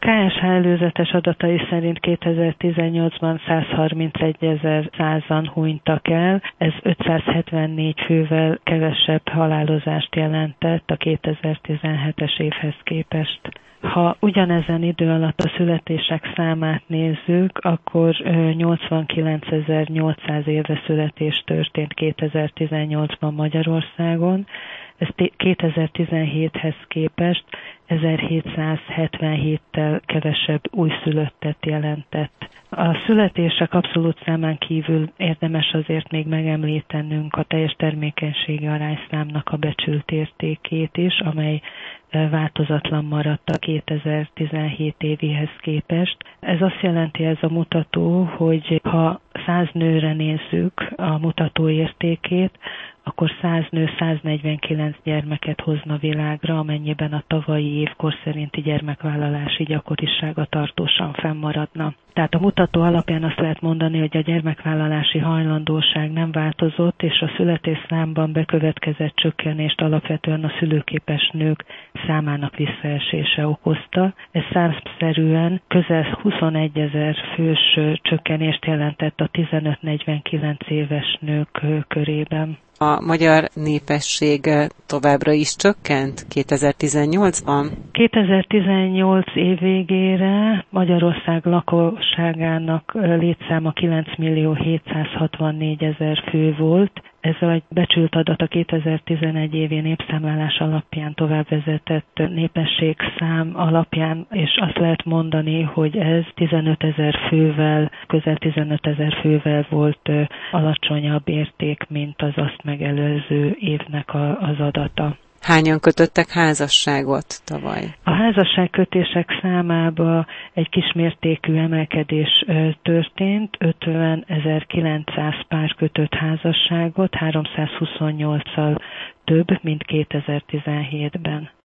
KSH előzetes adatai szerint 2018-ban 131.100-an hunytak el, ez 574 fővel kevesebb halálozást jelentett a 2017-es évhez képest. Ha ugyanezen idő alatt a születések számát nézzük, akkor 89.800 éveszületés történt 2018-ban Magyarországon, ez 2017-hez képest 1777-tel kevesebb újszülöttet jelentett. A születések abszolút számán kívül érdemes azért még megemlítenünk a teljes termékenységi arányszámnak a becsült értékét is, amely változatlan maradt a 2017 évihez képest. Ez azt jelenti, ez a mutató, hogy ha 100 nőre nézzük a mutató értékét, akkor 100 nő 149 gyermeket hozna világra, amennyiben a tavalyi évkor szerinti gyermekvállalási gyakorisága tartósan fennmaradna. Tehát a mutató alapján azt lehet mondani, hogy a gyermekvállalási hajlandóság nem változott, és a születésszámban bekövetkezett csökkenést alapvetően a szülőképes nők számának visszaesése okozta. Ez számszerűen közel 21 000 fős csökkenést jelentett a 15-49 éves nők körében. A magyar népesség továbbra is csökkent 2018-ban? 2018 év végére Magyarország lakosságának létszáma 9.764.000 fő volt. Ez a becsült adat a 2011 évi népszámlálás alapján továbbvezetett népességszám alapján, és azt lehet mondani, hogy ez 15 000 fővel, közel 15 000 fővel volt alacsonyabb érték, mint az azt megelőző évnek az adata. Hányan kötöttek házasságot tavaly? A házasságkötések számába egy kismértékű emelkedés történt, 50.900 pár kötött házasságot, 328-szal több, mint 2017-ben.